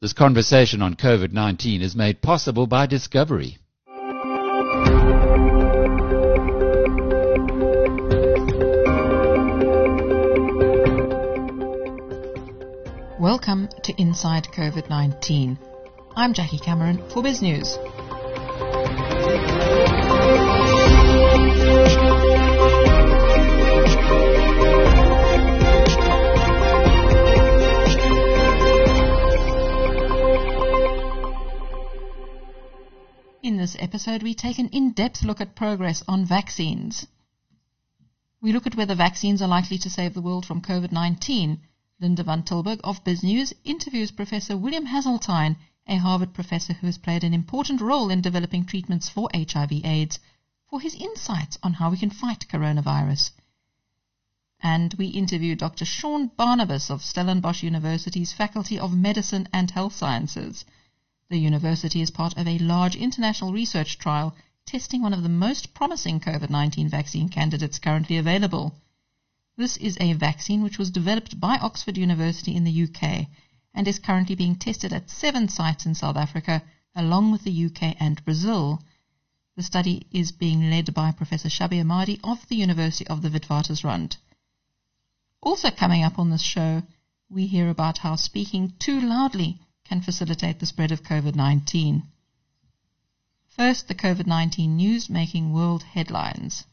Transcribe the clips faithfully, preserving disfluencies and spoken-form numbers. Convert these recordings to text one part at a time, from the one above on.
This conversation on COVID nineteen is made possible by Discovery. Welcome to Inside COVID nineteen. I'm Jackie Cameron for Biz News. In this episode, we take an in-depth look at progress on vaccines. We look at whether vaccines are likely to save the world from COVID nineteen. Linda van Tilburg of Biz News interviews Professor William Haseltine, a Harvard professor who has played an important role in developing treatments for H I V AIDS, for his insights on how we can fight coronavirus. And we interview Doctor Sean Barnabas of Stellenbosch University's Faculty of Medicine and Health Sciences. The university is part of a large international research trial testing one of the most promising COVID nineteen vaccine candidates currently available. This is a vaccine which was developed by Oxford University in the U K and is currently being tested at seven sites in South Africa, along with the U K and Brazil. The study is being led by Professor Shabir Mahdi of the University of the Witwatersrand. Also coming up on this show, we hear about how speaking too loudly can facilitate the spread of COVID nineteen. First, the COVID nineteen news making world headlines.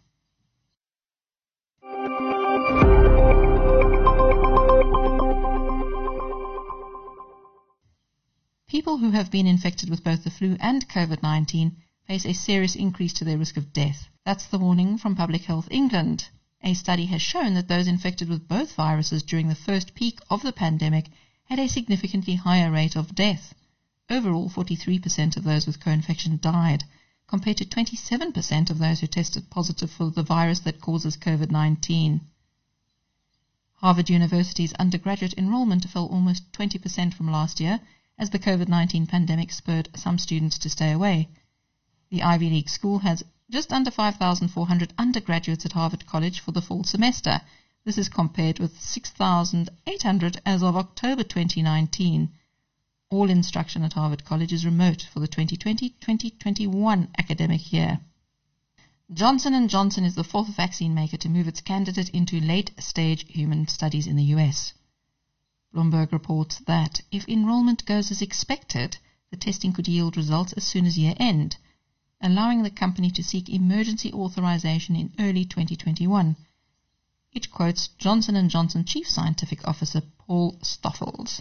People who have been infected with both the flu and COVID nineteen face a serious increase to their risk of death. That's the warning from Public Health England. A study has shown that those infected with both viruses during the first peak of the pandemic had a significantly higher rate of death. Overall, forty-three percent of those with co-infection died, compared to twenty-seven percent of those who tested positive for the virus that causes COVID nineteen. Harvard University's undergraduate enrollment fell almost twenty percent from last year as the COVID nineteen pandemic spurred some students to stay away. The Ivy League school has just under five thousand four hundred undergraduates at Harvard College for the fall semester. This is compared with six thousand eight hundred as of October twenty nineteen. All instruction at Harvard College is remote for the twenty twenty twenty twenty-one academic year. Johnson and Johnson is the fourth vaccine maker to move its candidate into late-stage human studies in the U S. Bloomberg reports that if enrollment goes as expected, the testing could yield results as soon as year-end, allowing the company to seek emergency authorization in early twenty twenty-one. It quotes Johnson and Johnson Chief Scientific Officer Paul Stoffels.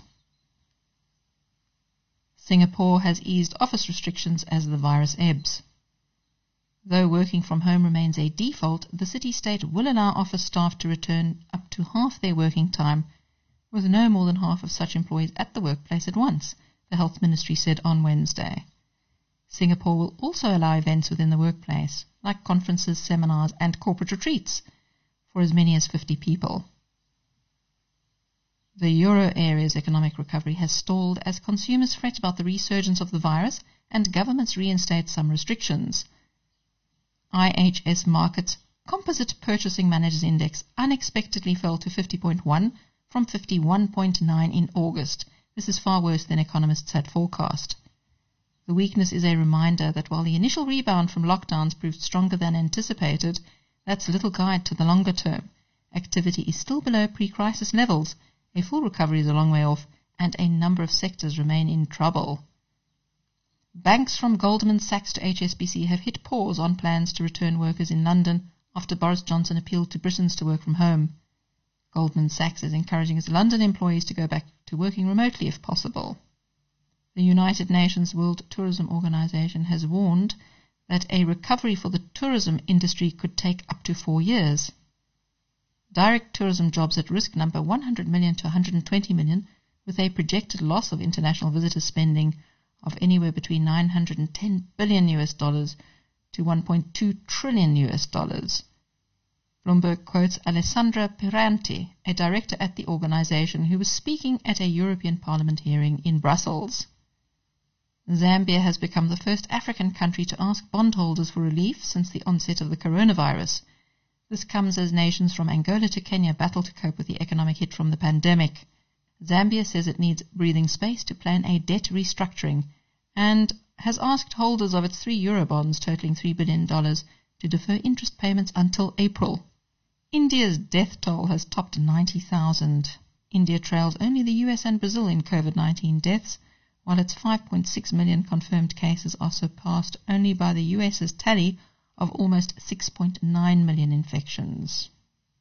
Singapore has eased office restrictions as the virus ebbs. Though working from home remains a default, the city-state will allow office staff to return up to half their working time, with no more than half of such employees at the workplace at once, the Health Ministry said on Wednesday. Singapore will also allow events within the workplace, like conferences, seminars, and corporate retreats, for as many as fifty people. The euro area's economic recovery has stalled as consumers fret about the resurgence of the virus and governments reinstate some restrictions. I H S Markit's Composite Purchasing Managers Index unexpectedly fell to fifty point one from fifty-one point nine in August. This is far worse than economists had forecast. The weakness is a reminder that while the initial rebound from lockdowns proved stronger than anticipated, that's little guide to the longer term. Activity is still below pre-crisis levels, a full recovery is a long way off, and a number of sectors remain in trouble. Banks from Goldman Sachs to H S B C have hit pause on plans to return workers in London after Boris Johnson appealed to Britons to work from home. Goldman Sachs is encouraging its London employees to go back to working remotely if possible. The United Nations World Tourism Organization has warned that a recovery for the tourism industry could take up to four years. Direct tourism jobs at risk number one hundred million to one hundred twenty million, with a projected loss of international visitor spending of anywhere between nine hundred ten billion U S dollars to one point two trillion U S dollars. Bloomberg quotes Alessandra Piranti, a director at the organization, who was speaking at a European Parliament hearing in Brussels. Zambia has become the first African country to ask bondholders for relief since the onset of the coronavirus. This comes as nations from Angola to Kenya battle to cope with the economic hit from the pandemic. Zambia says it needs breathing space to plan a debt restructuring and has asked holders of its three Eurobonds totaling three billion dollars to defer interest payments until April. India's death toll has topped ninety thousand. India trails only the U S and Brazil in COVID nineteen deaths, while its five point six million confirmed cases are surpassed only by the US's tally of almost six point nine million infections.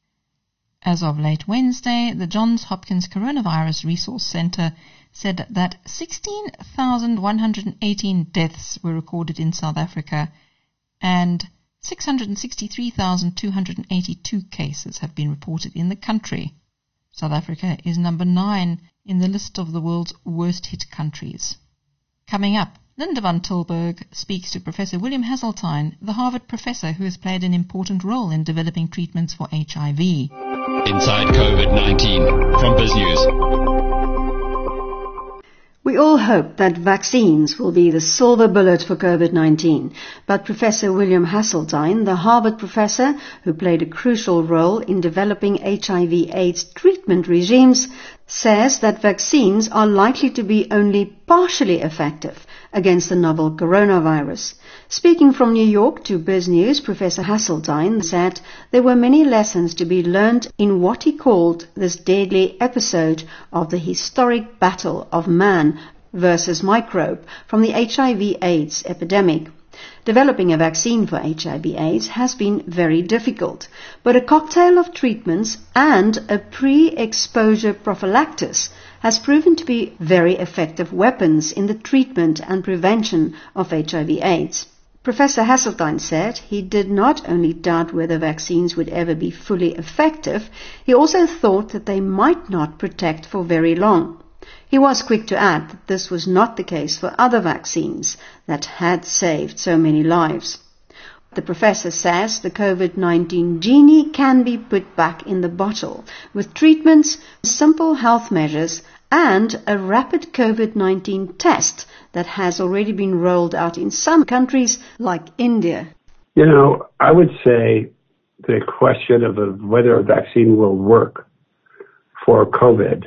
As of late Wednesday, the Johns Hopkins Coronavirus Resource Center said that sixteen thousand one hundred eighteen deaths were recorded in South Africa and six hundred sixty-three thousand two hundred eighty-two cases have been reported in the country. South Africa is number nine in the list of the world's worst-hit countries. Coming up, Linda van Tilburg speaks to Professor William Hasseltine, the Harvard professor who has played an important role in developing treatments for H I V. Inside COVID nineteen from BizNews. We all hope that vaccines will be the silver bullet for COVID nineteen, but Professor William Hasseltine, the Harvard professor who played a crucial role in developing H I V AIDS treatment regimes, says that vaccines are likely to be only partially effective against the novel coronavirus. Speaking from New York to BizNews, Professor Hasseltine said there were many lessons to be learned in what he called this deadly episode of the historic battle of man versus microbe from the H I V AIDS epidemic. Developing a vaccine for H I V AIDS has been very difficult, but a cocktail of treatments and a pre-exposure prophylaxis has proven to be very effective weapons in the treatment and prevention of H I V AIDS. Professor Hasseltine said he did not only doubt whether vaccines would ever be fully effective, he also thought that they might not protect for very long. He was quick to add that this was not the case for other vaccines that had saved so many lives. The professor says the COVID nineteen genie can be put back in the bottle with treatments, simple health measures, and a rapid COVID nineteen test that has already been rolled out in some countries like India. You know, I would say the question of whether a vaccine will work for COVID,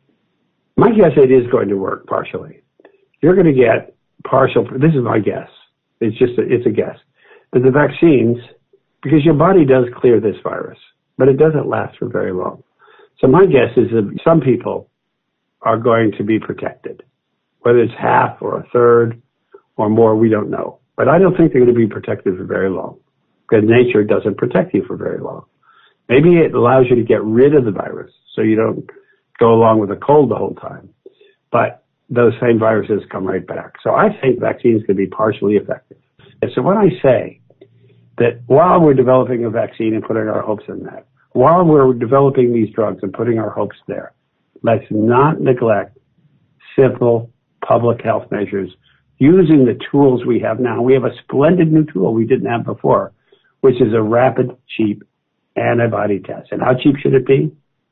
my guess it is going to work partially. You're going to get partial, this is my guess, it's just a, it's a guess, but the vaccines, because your body does clear this virus, but it doesn't last for very long. So my guess is that some people are going to be protected. Whether it's half or a third or more, we don't know. But I don't think they're going to be protected for very long, because nature doesn't protect you for very long. Maybe it allows you to get rid of the virus so you don't go along with a cold the whole time. But those same viruses come right back. So I think vaccines can be partially effective. And so when I say that while we're developing a vaccine and putting our hopes in that, while we're developing these drugs and putting our hopes there, let's not neglect simple public health measures using the tools we have now. We have a splendid new tool we didn't have before, which is a rapid, cheap antibody test. And how cheap should it be?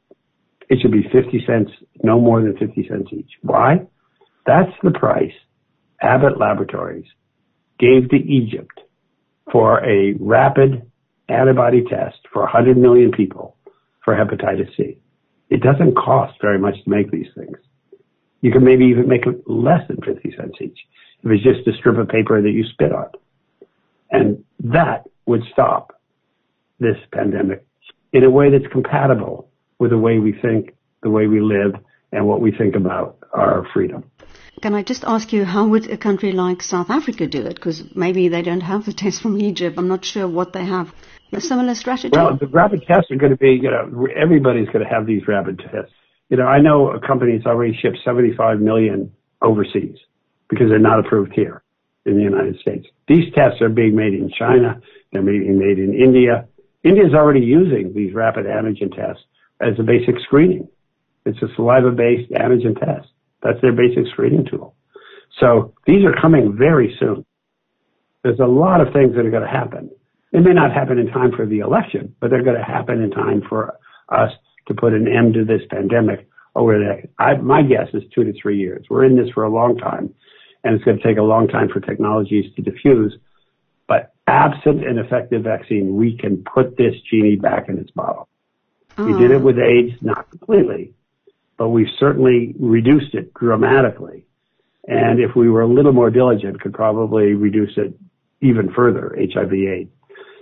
It should be fifty cents, no more than fifty cents each. Why? That's the price Abbott Laboratories gave to Egypt for a rapid antibody test for one hundred million people for hepatitis C. It doesn't cost very much to make these things. You can maybe even make it less than fifty cents each if it's just a strip of paper that you spit on. And that would stop this pandemic in a way that's compatible with the way we think, the way we live, and what we think about our freedom. Can I just ask you, how would a country like South Africa do it? Because maybe they don't have the test from Egypt. I'm not sure what they have. A similar strategy? Well, the rapid tests are going to be, you know, everybody's going to have these rapid tests. You know, I know a company that's already shipped seventy-five million overseas because they're not approved here in the United States. These tests are being made in China. They're being made in India. India's already using these rapid antigen tests as a basic screening. It's a saliva-based antigen test. That's their basic screening tool. So these are coming very soon. There's a lot of things that are going to happen. They may not happen in time for the election, but they're going to happen in time for us to put an end to this pandemic over the next, I, my guess is two to three years. We're in this for a long time, and it's going to take a long time for technologies to diffuse. But absent an effective vaccine, we can put this genie back in its bottle. Oh. We did it with AIDS, not completely, but we've certainly reduced it dramatically. And if we were a little more diligent, could probably reduce it even further, H I V AIDS.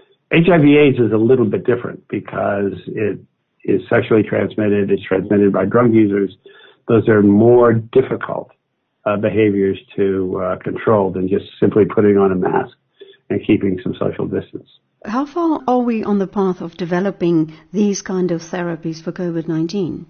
H I V AIDS is a little bit different because it is sexually transmitted. It's transmitted by drug users. Those are more difficult uh, behaviors to uh, control than just simply putting on a mask and keeping some social distance. How far are we on the path of developing these kind of therapies for COVID nineteen?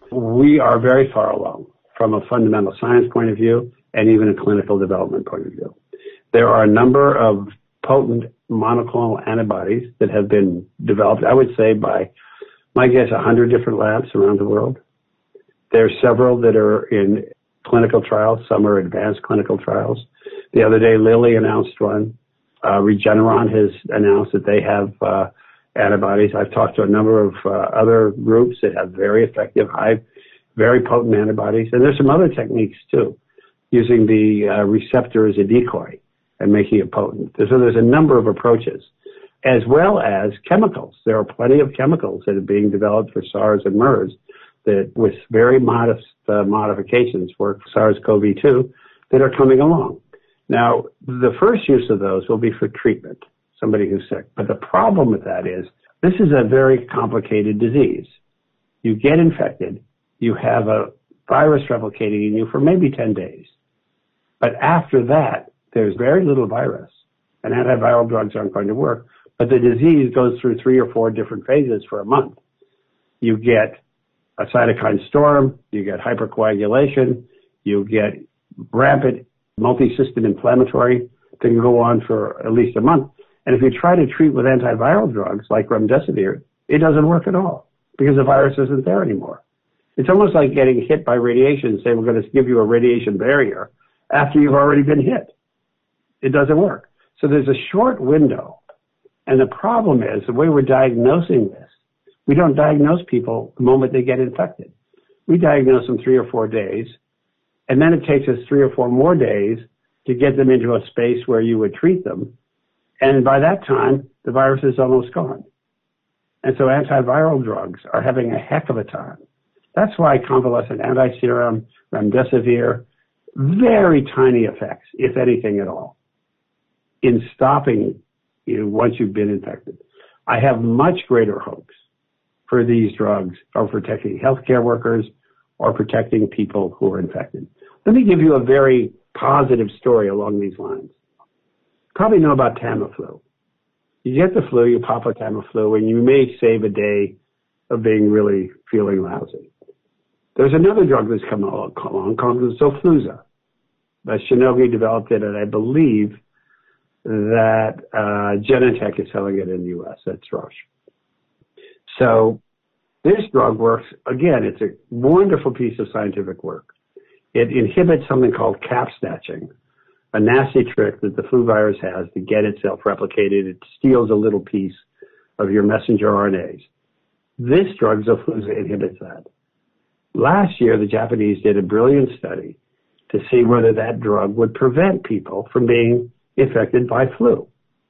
We are very far along from a fundamental science point of view and even a clinical development point of view. There are a number of potent monoclonal antibodies that have been developed, I would say, by, my guess, one hundred different labs around the world. There are several that are in clinical trials. Some are advanced clinical trials. The other day, Lilly announced one. Uh, Regeneron has announced that they have uh, antibodies. I've talked to a number of uh, other groups that have very effective, high, very potent antibodies. And there's some other techniques, too, using the uh, receptor as a decoy and making it potent. So there's a number of approaches, as well as chemicals. There are plenty of chemicals that are being developed for SARS and MERS that, with very modest uh, modifications, work for SARS-C o V two that are coming along. Now, the first use of those will be for treatment, somebody who's sick. But the problem with that is this is a very complicated disease. You get infected, you have a virus replicating in you for maybe ten days. But after that, there's very little virus, and antiviral drugs aren't going to work. But the disease goes through three or four different phases for a month. You get a cytokine storm, you get hypercoagulation, you get rampant multi-system inflammatory that can go on for at least a month. And if you try to treat with antiviral drugs like remdesivir, it doesn't work at all because the virus isn't there anymore. It's almost like getting hit by radiation and say we're going to give you a radiation barrier after you've already been hit. It doesn't work. So there's a short window. And the problem is the way we're diagnosing this, we don't diagnose people the moment they get infected. We diagnose them three or four days, and then it takes us three or four more days to get them into a space where you would treat them. And by that time, the virus is almost gone. And so antiviral drugs are having a heck of a time. That's why convalescent anti-serum, remdesivir, very tiny effects, if anything at all, in stopping you once you've been infected. I have much greater hopes for these drugs or protecting healthcare workers or protecting people who are infected. Let me give you a very positive story along these lines. You probably know about Tamiflu. You get the flu, you pop a Tamiflu, and you may save a day of being really feeling lousy. There's another drug that's come along called Xofluza. Uh, Shionogi developed it, and I believe that uh, Genentech is selling it in the U S. That's Roche. So this drug works, again, it's a wonderful piece of scientific work. It inhibits something called cap snatching, a nasty trick that the flu virus has to get itself replicated. It steals a little piece of your messenger R N As. This drug, Xofluza, inhibits that. Last year, the Japanese did a brilliant study to see whether that drug would prevent people from being infected by flu.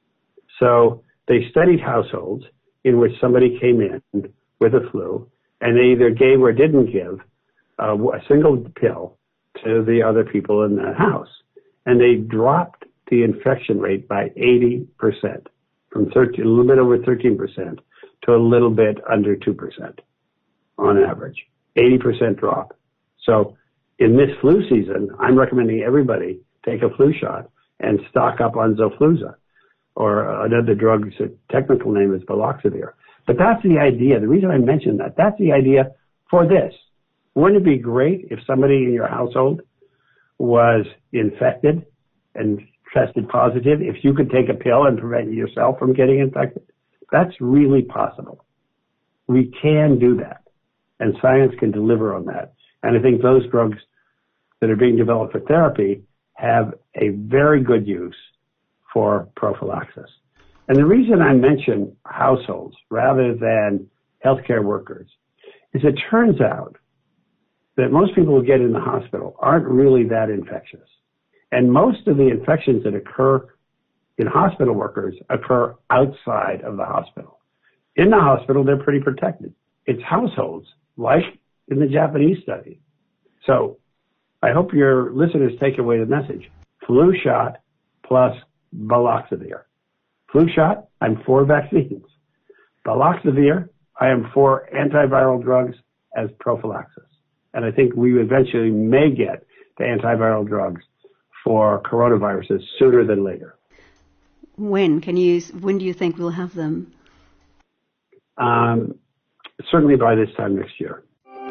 So they studied households in which somebody came in with a flu, and they either gave or didn't give uh, a single pill to the other people in that house. And they dropped the infection rate by eighty percent, from thirteen, a little bit over thirteen percent to a little bit under two percent on average. eighty percent drop. So in this flu season, I'm recommending everybody take a flu shot and stock up on Xofluza, or another drug's technical name is baloxavir. But that's the idea. The reason I mentioned that, that's the idea for this. Wouldn't it be great if somebody in your household was infected and tested positive, if you could take a pill and prevent yourself from getting infected? That's really possible. We can do that, and science can deliver on that. And I think those drugs that are being developed for therapy have a very good use for prophylaxis. And the reason I mention households rather than healthcare workers is it turns out that most people who get in the hospital aren't really that infectious. And most of the infections that occur in hospital workers occur outside of the hospital. In the hospital, they're pretty protected. It's households, like in the Japanese study. So I hope your listeners take away the message. Flu shot plus baloxavir. Flu shot, I'm for vaccines. Baloxavir, I am for antiviral drugs as prophylaxis. And I think we eventually may get the antiviral drugs for coronaviruses sooner than later. When can you? When do you think we'll have them? Um, certainly by this time next year.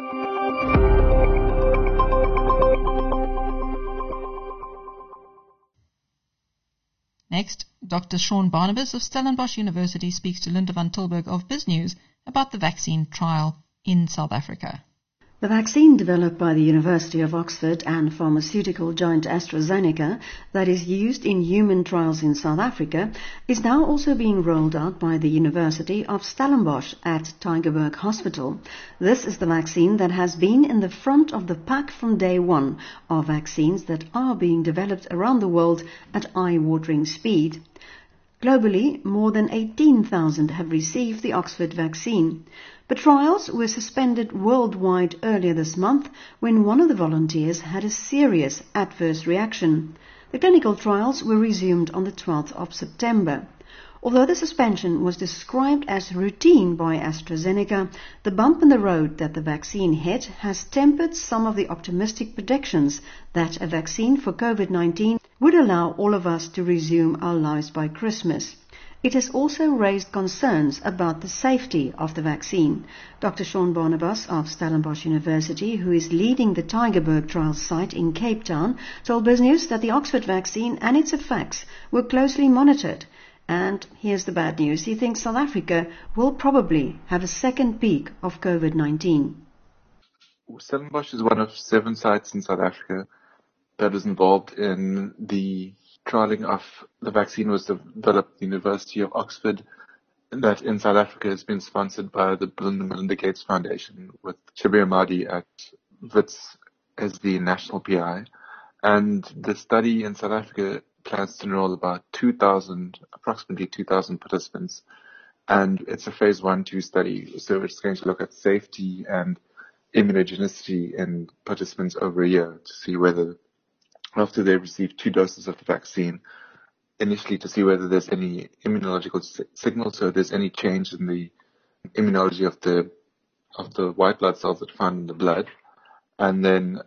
Next, Doctor Sean Barnabas of Stellenbosch University speaks to Linda van Tilburg of BizNews about the vaccine trial in South Africa. The vaccine developed by the University of Oxford and pharmaceutical giant AstraZeneca that is used in human trials in South Africa is now also being rolled out by the University of Stellenbosch at Tygerberg Hospital. This is the vaccine that has been in the front of the pack from day one of vaccines that are being developed around the world at eye-watering speed. Globally, more than eighteen thousand have received the Oxford vaccine. But trials were suspended worldwide earlier this month when one of the volunteers had a serious adverse reaction. The clinical trials were resumed on the twelfth of September. Although the suspension was described as routine by AstraZeneca, the bump in the road that the vaccine hit has tempered some of the optimistic predictions that a vaccine for COVID nineteen would allow all of us to resume our lives by Christmas. It has also raised concerns about the safety of the vaccine. Doctor Sean Barnabas of Stellenbosch University, who is leading the Tygerberg trial site in Cape Town, told BizNews that the Oxford vaccine and its effects were closely monitored. And here's the bad news. He thinks South Africa will probably have a second peak of COVID nineteen. Stellenbosch is one of seven sites in South Africa that is involved in the trialing of the vaccine was developed at the University of Oxford, and that in South Africa has been sponsored by the Bill and Melinda Gates Foundation, with Shabir Mahdi at Wits as the national P I. And the study in South Africa plans to enroll about two thousand, approximately two thousand participants. And it's a phase one, two study. So it's going to look at safety and immunogenicity in participants over a year to see whether, after they receive two doses of the vaccine, initially to see whether there's any immunological signal, so there's any change in the immunology of the of the white blood cells that are found in the blood, and then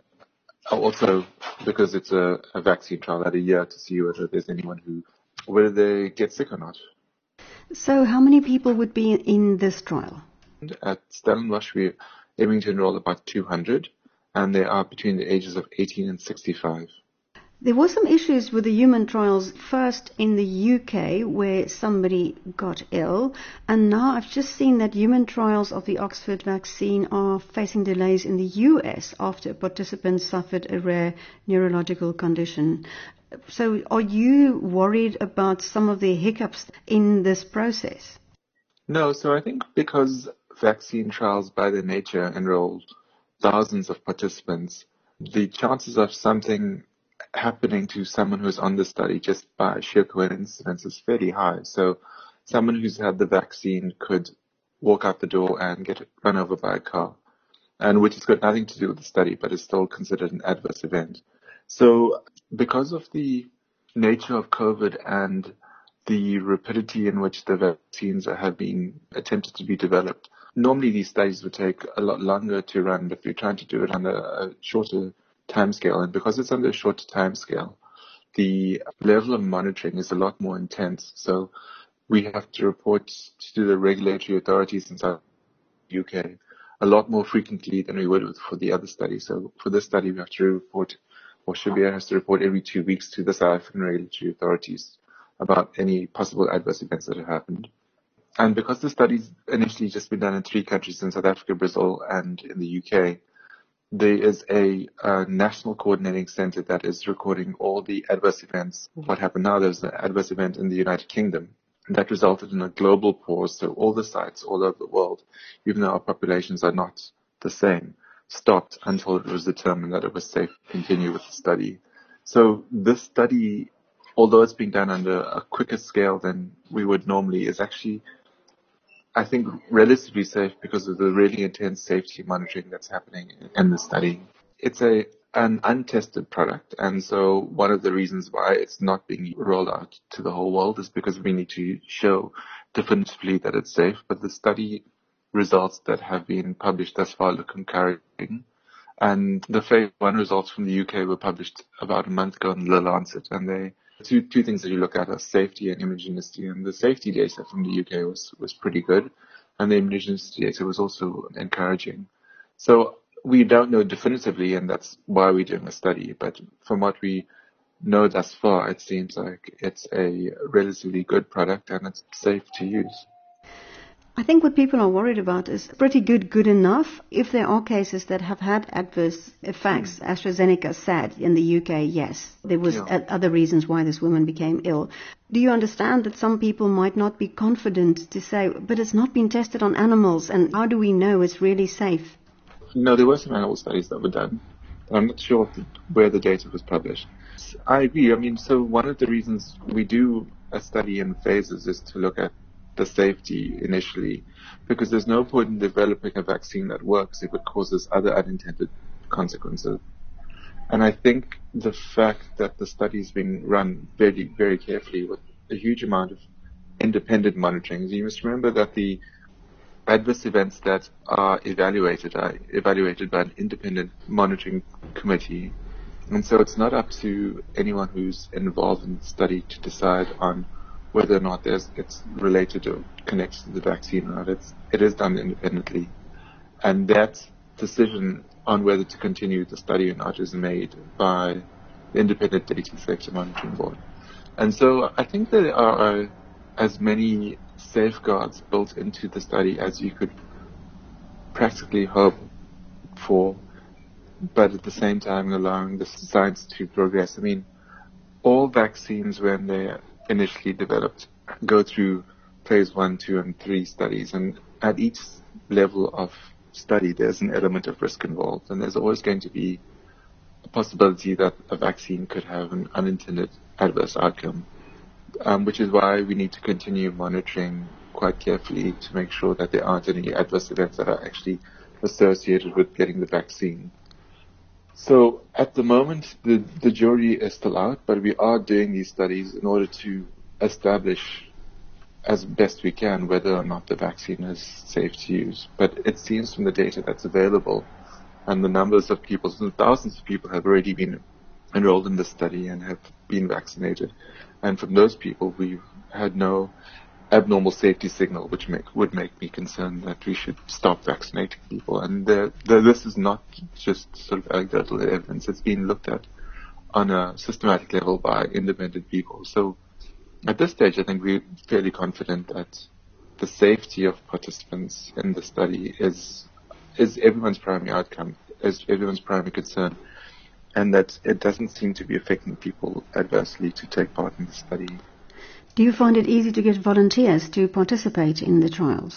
also because it's a, a vaccine trial at a year to see whether there's anyone who whether they get sick or not. So, how many people would be in this trial? At Stellenbosch, we're aiming to enroll about two hundred, and they are between the ages of eighteen and sixty-five. There were some issues with the human trials, first in the U K, where somebody got ill, and now I've just seen that human trials of the Oxford vaccine are facing delays in the U S after a participant suffered a rare neurological condition. So are you worried about some of the hiccups in this process? No, so I think because vaccine trials by their nature enroll thousands of participants, the chances of something happening to someone who's on the study just by sheer coincidence is fairly high. So someone who's had the vaccine could walk out the door and get run over by a car, and which has got nothing to do with the study, but is still considered an adverse event. So because of the nature of COVID and the rapidity in which the vaccines have been attempted to be developed, normally these studies would take a lot longer to run, but we're trying to do it on a, a shorter timescale. And because it's under a shorter timescale, the level of monitoring is a lot more intense. So we have to report to the regulatory authorities in South U K a lot more frequently than we would for the other study. So for this study, we have to report, or Shabir has to report every two weeks to the South African regulatory authorities about any possible adverse events that have happened. And because the study's initially just been done in three countries, in South Africa, Brazil, and in the U K, there is a, a national coordinating center that is recording all the adverse events. What happened now, there's an adverse event in the United Kingdom that resulted in a global pause. So all the sites all over the world, even though our populations are not the same, stopped until it was determined that it was safe to continue with the study. So this study, although it's being done under a quicker scale than we would normally, is actually I think, relatively safe because of the really intense safety monitoring that's happening in the study. It's a an untested product, and so one of the reasons why it's not being rolled out to the whole world is because we need to show definitively that it's safe. But the study results that have been published thus far look encouraging. And the phase one results from the U K were published about a month ago in The Lancet, and they two two things that you look at are safety and immunogenicity. And the safety data from the U K was was pretty good, and the immunogenicity data was also encouraging. So we don't know definitively, and that's why we're doing a study. But from what we know thus far, it seems like it's a relatively good product and it's safe to use. I think what people are worried about is pretty good, good enough. If there are cases that have had adverse effects, mm. AstraZeneca said in the U K, yes, there was yeah. other reasons why this woman became ill. Do you understand that some people might not be confident to say, but it's not been tested on animals, and how do we know it's really safe? No, there were some animal studies that were done. I'm not sure where the data was published. I agree. I mean, so one of the reasons we do a study in phases is to look at the safety initially, because there's no point in developing a vaccine that works if it causes other unintended consequences. And I think the fact that the study is being run very, very carefully with a huge amount of independent monitoring. You must remember that the adverse events that are evaluated are evaluated by an independent monitoring committee. And so it's not up to anyone who's involved in the study to decide on whether or not there's, it's related or connected to the vaccine or not. It's, it is done independently. And that decision on whether to continue the study or not is made by the Independent Data Safety Monitoring Board. And so I think there are uh, as many safeguards built into the study as you could practically hope for, but at the same time allowing the science to progress. I mean, all vaccines, when they're initially developed, go through phase one, two, and three studies, and at each level of study there's an element of risk involved, and there's always going to be a possibility that a vaccine could have an unintended adverse outcome, um, which is why we need to continue monitoring quite carefully to make sure that there aren't any adverse events that are actually associated with getting the vaccine. So at the moment, the, the jury is still out, but we are doing these studies in order to establish as best we can whether or not the vaccine is safe to use. But it seems from the data that's available and the numbers of people, so thousands of people have already been enrolled in the study and have been vaccinated. And from those people, we've had no abnormal safety signal, which make, would make me concerned that we should stop vaccinating people. And the, the, this is not just sort of anecdotal evidence. It's been looked at on a systematic level by independent people. So at this stage, I think we're fairly confident that the safety of participants in the study is is everyone's primary outcome, is everyone's primary concern, and that it doesn't seem to be affecting people adversely to take part in the study. Do you find it easy to get volunteers to participate in the trials?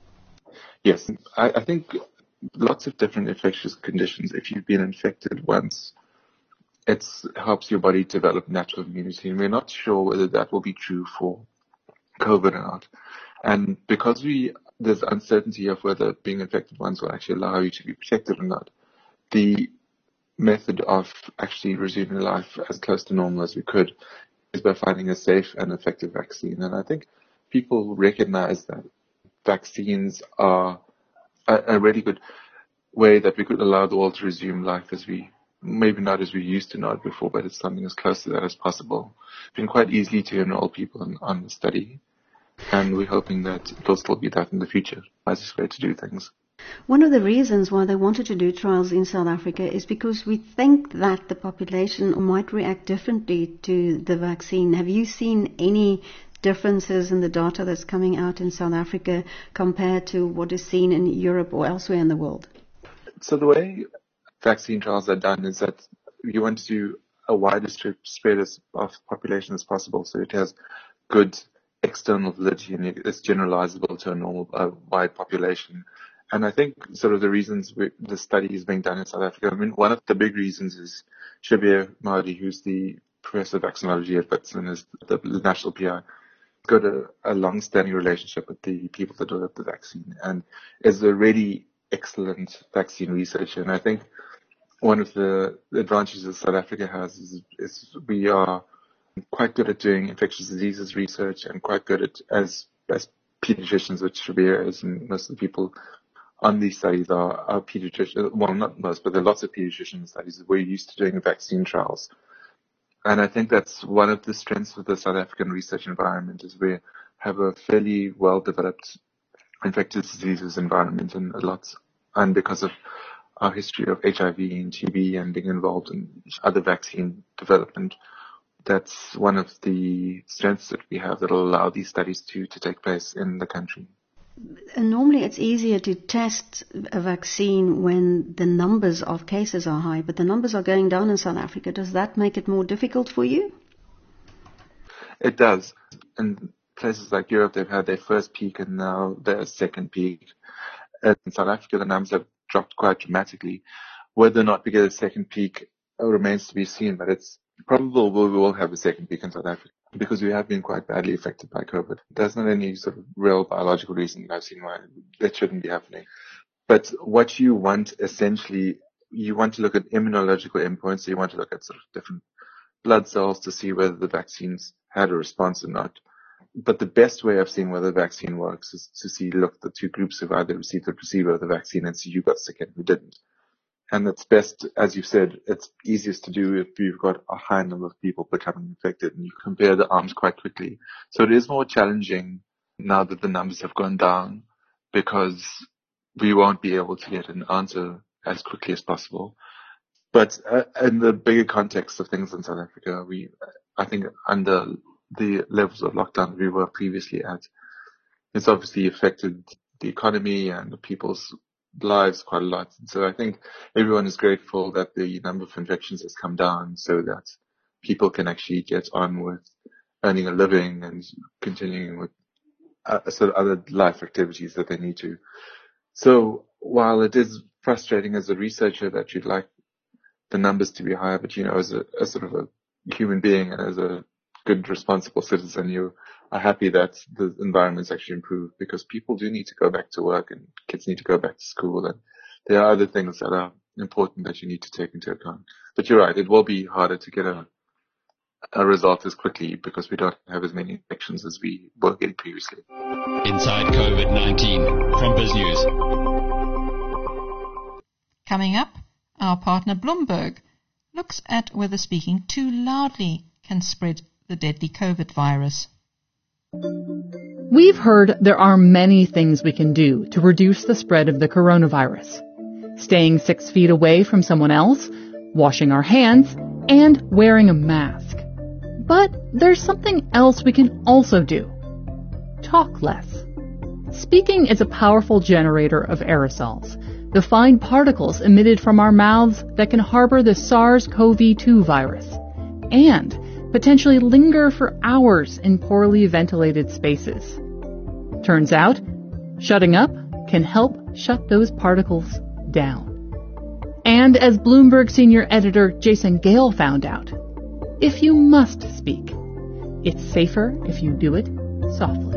Yes, I, I think lots of different infectious conditions, if you've been infected once, it helps your body develop natural immunity, and we're not sure whether that will be true for COVID or not. And because we there's uncertainty of whether being infected once will actually allow you to be protected or not, the method of actually resuming life as close to normal as we could is by finding a safe and effective vaccine. And I think people recognize that vaccines are a, a really good way that we could allow the world to resume life as we, maybe not as we used to know it before, but it's something as close to that as possible. It's been quite easy to enroll people in, on the study, and we're hoping that it will still be that in the future. That's just way to do things. One of the reasons why they wanted to do trials in South Africa is because we think that the population might react differently to the vaccine. Have you seen any differences in the data that's coming out in South Africa compared to what is seen in Europe or elsewhere in the world? So the way vaccine trials are done is that you want to do a widest spread of population as possible, so it has good external validity and it's generalizable to a normal uh, wide population. And I think sort of the reasons we, the study is being done in South Africa, I mean, one of the big reasons is Shabir Mahdi, who's the professor of vaccinology at Wits and is the, the national P I. got a, a long-standing relationship with the people that developed the vaccine and is a really excellent vaccine researcher. And I think one of the advantages that South Africa has is, is we are quite good at doing infectious diseases research and quite good at, as, as pediatricians, which should be areas, and most of the people on these studies are, are pediatricians. Well, not most, but there are lots of pediatrician studies. We're used to doing vaccine trials. And I think that's one of the strengths of the South African research environment is we have a fairly well-developed infectious diseases environment and a lot, and because of our history of H I V and T B and being involved in other vaccine development, that's one of the strengths that we have that will allow these studies to, to take place in the country. And normally it's easier to test a vaccine when the numbers of cases are high, but the numbers are going down in South Africa. Does that make it more difficult for you? It does. In places like Europe, they've had their first peak and now their second peak. In South Africa, the numbers have dropped quite dramatically. Whether or not we get a second peak remains to be seen, but it's probable we will have a second peak in South Africa because we have been quite badly affected by COVID. There's not any sort of real biological reason that I've seen why that shouldn't be happening. But what you want essentially, you want to look at immunological endpoints. So you want to look at sort of different blood cells to see whether the vaccines had a response or not. But the best way of seeing whether the vaccine works is to see, look, the two groups have either received the placebo of the vaccine and see who got sick and who didn't. And it's best, as you said, it's easiest to do if you've got a high number of people becoming infected and you compare the arms quite quickly. So it is more challenging now that the numbers have gone down because we won't be able to get an answer as quickly as possible. But uh, in the bigger context of things in South Africa, we, I think under the levels of lockdown we were previously at, it's obviously affected the economy and the people's lives quite a lot. And so I think everyone is grateful that the number of infections has come down so that people can actually get on with earning a living and continuing with uh, sort of other life activities that they need to. So while it is frustrating as a researcher that you'd like the numbers to be higher, but you know, as a as sort of a human being and as a good, responsible citizen, you are happy that the environment's actually improved because people do need to go back to work and kids need to go back to school. And there are other things that are important that you need to take into account. But you're right, it will be harder to get a, a result as quickly because we don't have as many infections as we were getting previously. Inside COVID nineteen from BizNews. Coming up, our partner Bloomberg looks at whether speaking too loudly can spread the deadly COVID virus. We've heard there are many things we can do to reduce the spread of the coronavirus. Staying six feet away from someone else, washing our hands, and wearing a mask. But there's something else we can also do. Talk less. Speaking is a powerful generator of aerosols, the fine particles emitted from our mouths that can harbor the SARS-C o V two virus, and potentially linger for hours in poorly ventilated spaces. Turns out, shutting up can help shut those particles down. And as Bloomberg senior editor Jason Gale found out, if you must speak, it's safer if you do it softly.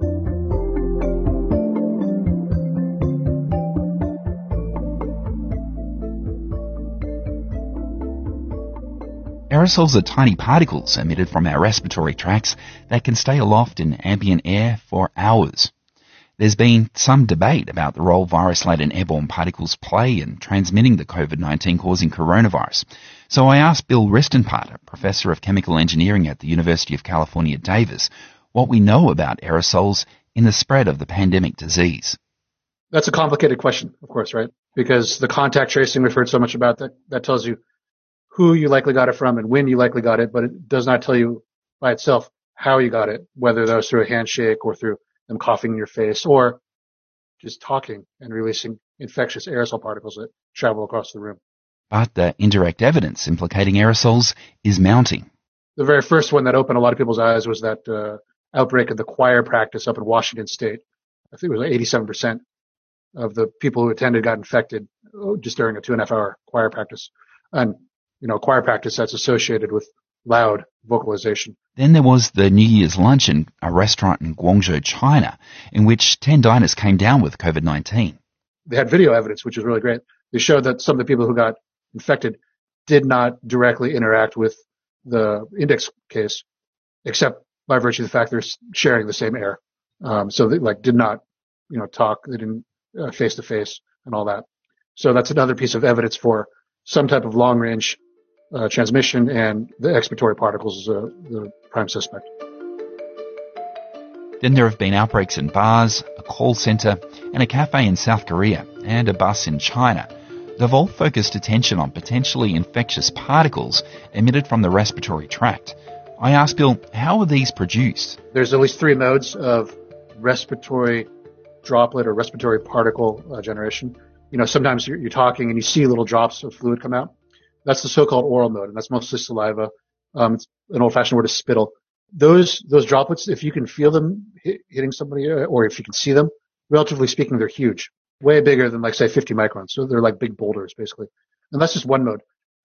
Aerosols are tiny particles emitted from our respiratory tracts that can stay aloft in ambient air for hours. There's been some debate about the role virus-laden airborne particles play in transmitting the COVID nineteen causing coronavirus. So I asked Bill Ristenpart, a professor of chemical engineering at the University of California, Davis, what we know about aerosols in the spread of the pandemic disease. That's a complicated question, of course, right? Because the contact tracing we've heard so much about, that, that tells you who you likely got it from and when you likely got it, but it does not tell you by itself how you got it, whether that was through a handshake or through them coughing in your face or just talking and releasing infectious aerosol particles that travel across the room. But the indirect evidence implicating aerosols is mounting. The very first one that opened a lot of people's eyes was that uh, outbreak of the choir practice up in Washington State. I think it was like eighty-seven percent of the people who attended got infected just during a two and a half hour choir practice. And, you know, choir practice that's associated with loud vocalization. Then there was the New Year's lunch in a restaurant in Guangzhou, China, in which ten diners came down with COVID nineteen. They had video evidence, which was really great. They showed that some of the people who got infected did not directly interact with the index case, except by virtue of the fact they're sharing the same air. Um, so they like did not, you know, talk. They didn't uh, face to face and all that. So that's another piece of evidence for some type of long range uh, transmission, and the expiratory particles is uh, the prime suspect. Then there have been outbreaks in bars, a call centre, and a cafe in South Korea, and a bus in China. They've all focused attention on potentially infectious particles emitted from the respiratory tract. I asked Bill, how are these produced? There's at least three modes of respiratory droplet or respiratory particle uh, generation. You know, sometimes you're, you're talking and you see little drops of fluid come out. That's the so-called oral mode, and that's mostly saliva. Um, it's an old-fashioned word is spittle. Those those droplets, if you can feel them hit, hitting somebody, or if you can see them, relatively speaking, they're huge, way bigger than, like, say, fifty microns. So they're like big boulders, basically. And that's just one mode.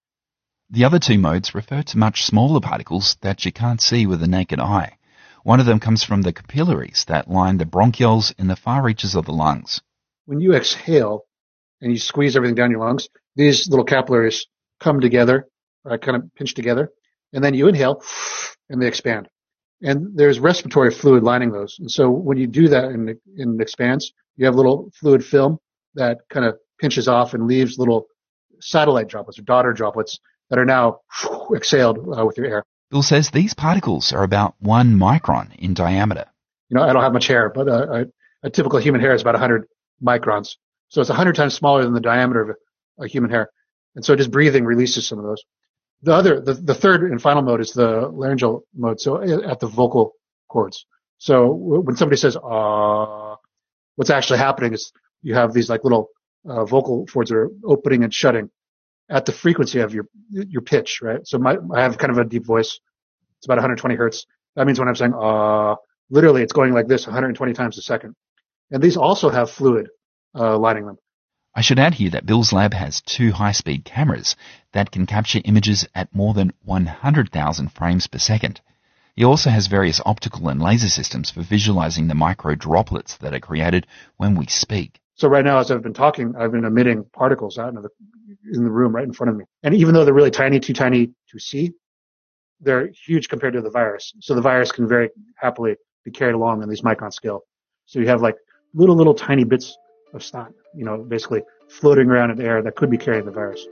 The other two modes refer to much smaller particles that you can't see with the naked eye. One of them comes from the capillaries that line the bronchioles in the far reaches of the lungs. When you exhale and you squeeze everything down your lungs, these little capillaries come together, right, kind of pinch together, and then you inhale, and they expand. And there's respiratory fluid lining those. And so when you do that and it, and it expands, you have a little fluid film that kind of pinches off and leaves little satellite droplets or daughter droplets that are now exhaled uh, with your air. Bill says these particles are about one micron in diameter. You know, I don't have much hair, but uh, a, a typical human hair is about one hundred microns. So it's one hundred times smaller than the diameter of a, a human hair. And so just breathing releases some of those. The other, the, the third and final mode is the laryngeal mode, so at the vocal cords. So when somebody says, ah, uh, what's actually happening is you have these like little uh, vocal cords that are opening and shutting at the frequency of your your pitch, right? So my, I have kind of a deep voice. It's about one hundred twenty hertz. That means when I'm saying, ah, uh, literally it's going like this one hundred twenty times a second. And these also have fluid uh, lining them. I should add here that Bill's lab has two high-speed cameras that can capture images at more than one hundred thousand frames per second. He also has various optical and laser systems for visualizing the micro droplets that are created when we speak. So right now, as I've been talking, I've been emitting particles out into the, in the room right in front of me. And even though they're really tiny, too tiny to see, they're huge compared to the virus. So the virus can very happily be carried along on these micron scale. So you have like little, little tiny bits of snot, you know, basically floating around in the air that could be carrying the virus.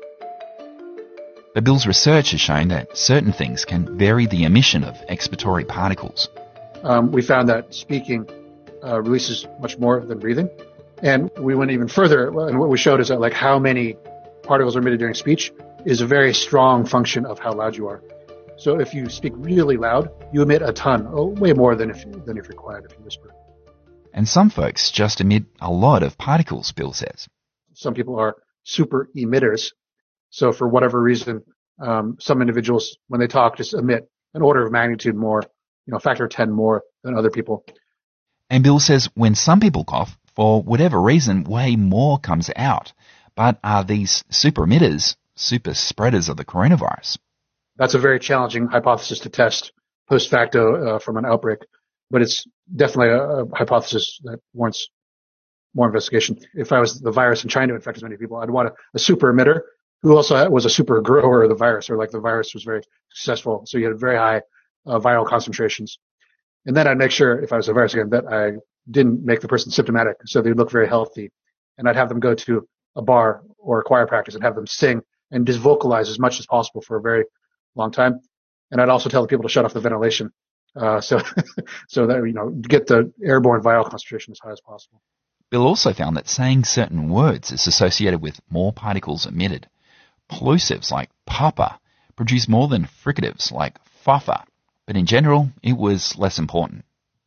But Bill's research has shown that certain things can vary the emission of expiratory particles. Um, we found that speaking uh, releases much more than breathing. And we went even further, and what we showed is that like how many particles are emitted during speech is a very strong function of how loud you are. So if you speak really loud, you emit a ton, oh, way more than if, than if you're quiet, if you whisper. And some folks just emit a lot of particles, Bill says. Some people are super emitters. So for whatever reason, um, some individuals, when they talk, just emit an order of magnitude more, you know, a factor of ten more than other people. And Bill says when some people cough, for whatever reason, way more comes out. But are these super emitters super spreaders of the coronavirus? That's a very challenging hypothesis to test post facto uh, from an outbreak. But it's definitely a, a hypothesis that warrants more investigation. If I was the virus and trying to infect as many people, I'd want a, a super emitter who also was a super grower of the virus, or like the virus was very successful. So you had very high uh, viral concentrations. And then I'd make sure, if I was a virus again, that I didn't make the person symptomatic, so they would look very healthy. And I'd have them go to a bar or a choir practice and have them sing and just vocalize as much as possible for a very long time. And I'd also tell the people to shut off the ventilation. Uh, so, so that, you know, get the airborne viral concentration as high as possible. Bill also found that saying certain words is associated with more particles emitted. Plosives like papa produce more than fricatives like fafa, but in general, it was less important.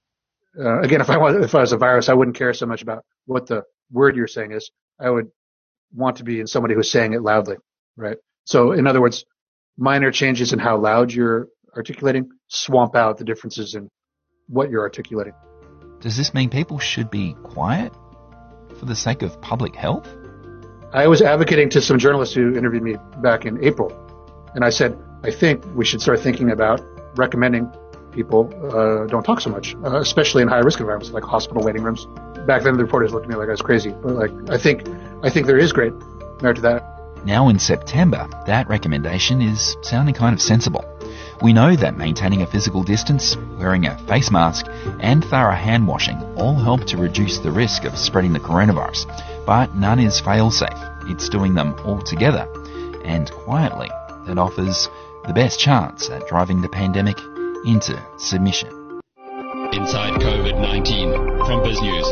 Uh, again, if I was, if I was a virus, I wouldn't care so much about what the word you're saying is. I would want to be in somebody who's saying it loudly, right? So, in other words, minor changes in how loud you're articulating swamp out the differences in what you're articulating. Does this mean people should be quiet for the sake of public health? I was advocating to some journalists who interviewed me back in April, and I said, I think we should start thinking about recommending people uh, don't talk so much, uh, especially in high-risk environments like hospital waiting rooms. Back then, the reporters looked at me like I was crazy, but like I think I think there is great merit to that. Now in September, that recommendation is sounding kind of sensible. We know that maintaining a physical distance, wearing a face mask, and thorough hand washing all help to reduce the risk of spreading the coronavirus, but none is fail-safe. It's doing them all together and quietly that offers the best chance at driving the pandemic into submission. Inside COVID nineteen from BizNews.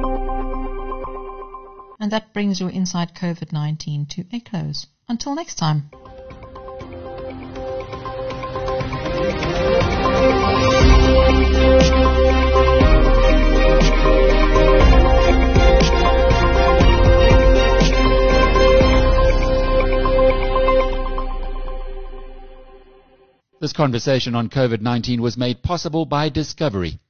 And that brings your Inside COVID nineteen to a close. Until next time. This conversation on COVID nineteen was made possible by Discovery,